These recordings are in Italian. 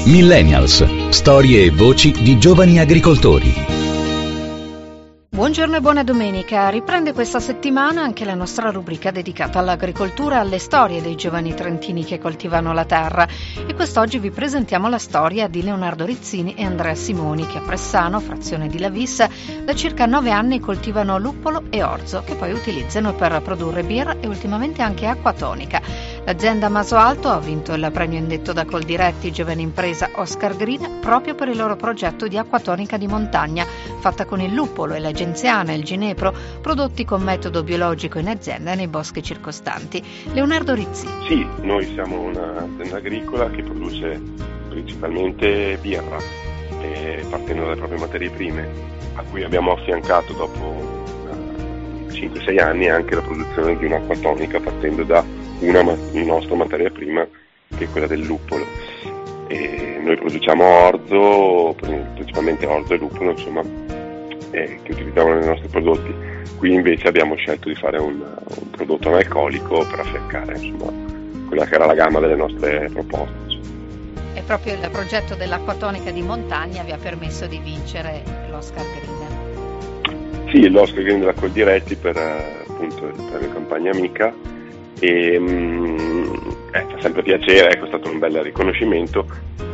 Millennials, storie e voci di giovani agricoltori. Buongiorno e buona domenica. Riprende questa settimana anche la nostra rubrica dedicata all'agricoltura e alle storie dei giovani trentini che coltivano la terra. E quest'oggi vi presentiamo la storia di Leonardo Rizzini e Andrea Simoni, che a Pressano, frazione di Lavissa, da circa 9 anni coltivano luppolo e orzo, che poi utilizzano per produrre birra e ultimamente anche acqua tonica. L'azienda Maso Alto ha vinto il premio indetto da Coldiretti Giovane Impresa Oscar Green proprio per il loro progetto di acqua tonica di montagna, fatta con il luppolo e la genziana e il ginepro, prodotti con metodo biologico in azienda nei boschi circostanti. Leonardo Rizzini. Sì, noi siamo un'azienda agricola che produce principalmente birra, partendo dalle proprie materie prime, a cui abbiamo affiancato dopo 5-6 anni anche la produzione di un'acqua tonica, partendo da una nostra materia prima, che è quella del luppolo. E noi produciamo orzo, principalmente orzo e luppolo, insomma, che utilizziamo nei nostri prodotti. Qui invece abbiamo scelto di fare un prodotto analcolico per affiancare, insomma, quella che era la gamma delle nostre proposte. Insomma. E proprio il progetto dell'acqua tonica di montagna vi ha permesso di vincere l'Oscar Green. Sì, l'Oscar Green della Coldiretti per appunto il premio Campagna Amica. E fa sempre piacere, è stato un bel riconoscimento.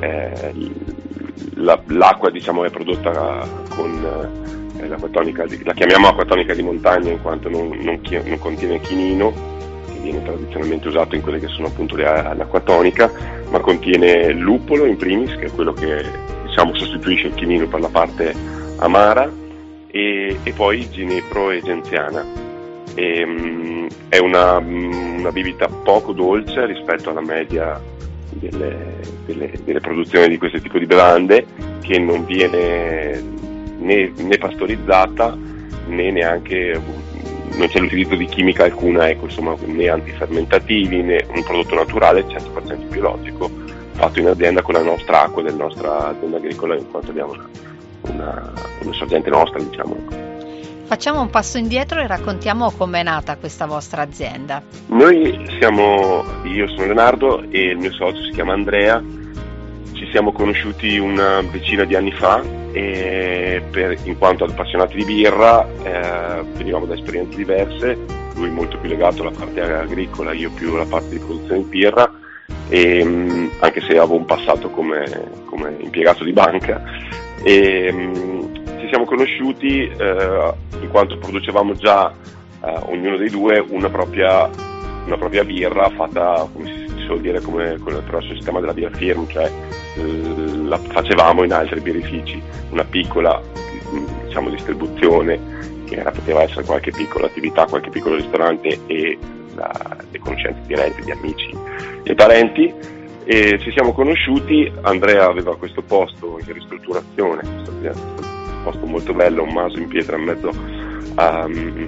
L'acqua, diciamo, è prodotta con l'acqua tonica, la chiamiamo acqua tonica di montagna in quanto non contiene chinino, che viene tradizionalmente usato in quelle che sono appunto l'acqua tonica, ma contiene luppolo in primis, che è quello che, diciamo, sostituisce il chinino per la parte amara, e poi ginepro e genziana. È una bibita poco dolce rispetto alla media delle produzioni di questo tipo di bevande, che non viene né pastorizzata né neanche, non c'è l'utilizzo di chimica alcuna, insomma, né antifermentativi né un prodotto naturale 100% biologico, fatto in azienda con la nostra acqua della nostra azienda agricola, in quanto abbiamo una sorgente nostra, diciamo. Facciamo un passo indietro e raccontiamo com'è nata questa vostra azienda. Io sono Leonardo e il mio socio si chiama Andrea. Ci siamo conosciuti una decina di anni fa in quanto appassionati di birra, venivamo da esperienze diverse, lui molto più legato alla parte agricola, io più alla parte di produzione di birra, anche se avevo un passato come impiegato di banca. Ci siamo conosciuti in quanto producevamo già ognuno dei due una propria birra fatta, come si suol dire, come però sul sistema della birra firm, cioè la facevamo in altri birrifici, una piccola, diciamo, distribuzione che poteva essere qualche piccola attività, qualche piccolo ristorante e le conoscenze dirette di amici e parenti. E ci siamo conosciuti. Andrea aveva questo posto in ristrutturazione, questo posto molto bello, un maso in pietra in mezzo a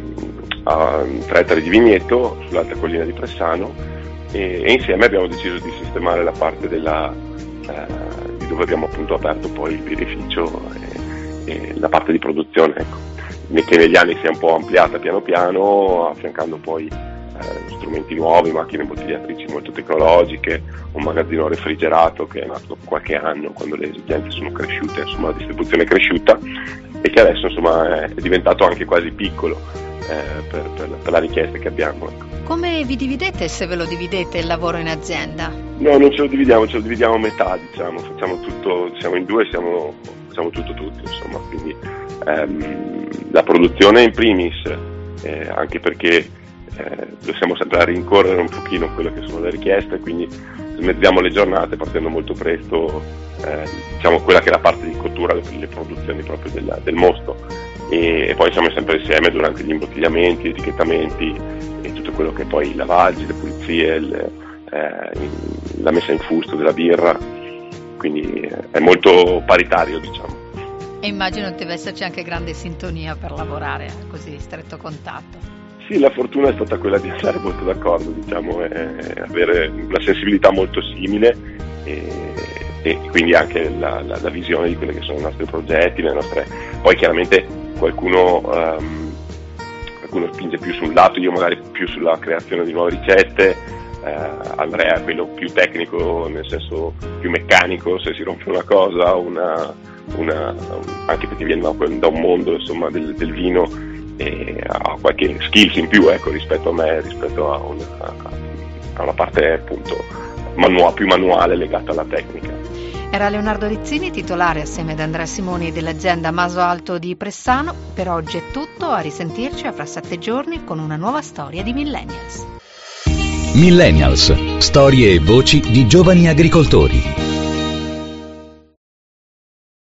3 ettari di vigneto sull'alta collina di Pressano, e insieme abbiamo deciso di sistemare la parte di dove abbiamo appunto aperto poi il birrificio e la parte di produzione, ecco, che negli anni si è un po' ampliata piano piano, affiancando poi strumenti nuovi, macchine imbottigliatrici molto tecnologiche, un magazzino refrigerato che è nato qualche anno quando le esigenze sono cresciute, insomma la distribuzione è cresciuta, e che adesso, insomma, è diventato anche quasi piccolo per la richiesta che abbiamo, ecco. Come vi dividete, se ve lo dividete, il lavoro in azienda? No, non ce lo dividiamo a metà, diciamo, facciamo tutto, siamo in due, facciamo tutto tutti, insomma, quindi la produzione in primis, anche perché dobbiamo sempre rincorrere un pochino quello che sono le richieste, quindi smezziamo le giornate partendo molto presto, diciamo quella che è la parte di cottura, le produzioni proprio del mosto, e poi siamo sempre insieme durante gli imbottigliamenti, gli etichettamenti e tutto quello che è poi i lavaggi, le pulizie, la messa in fusto della birra, quindi è molto paritario, diciamo. E immagino deve esserci anche grande sintonia per lavorare a così stretto contatto. Sì, la fortuna è stata quella di andare molto d'accordo, diciamo, avere una sensibilità molto simile e quindi anche la visione di quelli che sono i nostri progetti, le nostre. Poi chiaramente qualcuno spinge più su un lato, io magari più sulla creazione di nuove ricette, Andrea è quello più tecnico, nel senso più meccanico, se si rompe una cosa, anche perché viene da un mondo, insomma, del vino, e ha qualche skills in più, ecco, rispetto a me, rispetto a una parte appunto più manuale legata alla tecnica. Era Leonardo Rizzini, titolare assieme ad Andrea Simoni dell'azienda Maso Alto di Pressano. Per oggi è tutto, a risentirci fra 7 giorni con una nuova storia di Millennials. Millennials, storie e voci di giovani agricoltori.